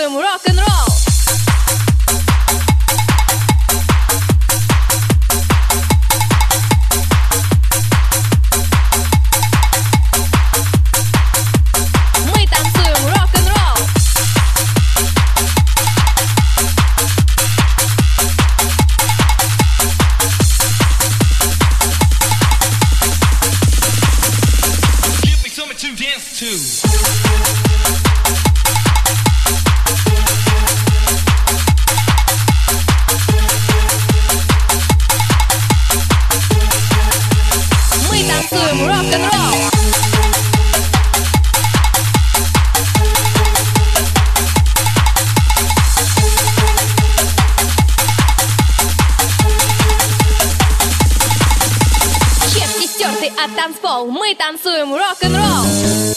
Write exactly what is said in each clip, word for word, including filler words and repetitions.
танцуем рок-н-ролл. Мы танцуем рок-н-ролл. Give me something to dance to. Мы танцуем рок-н-ролл. Щепки стерты от танцпол. Мы танцуем рок-н-ролл.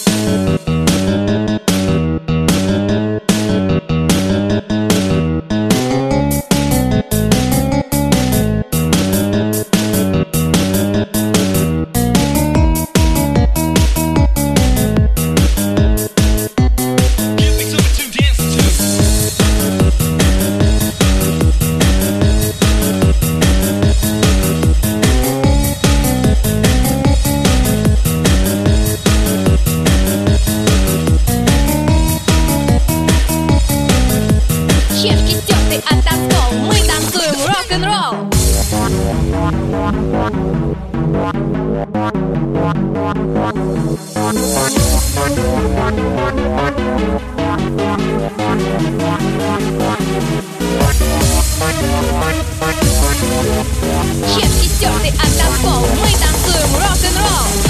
Give me something to dance to. Щепки стерты от танцпол. Мы танцуем рок-н-ролл. Щепки стерты от танцпол. Мы танцуем рок-н-ролл.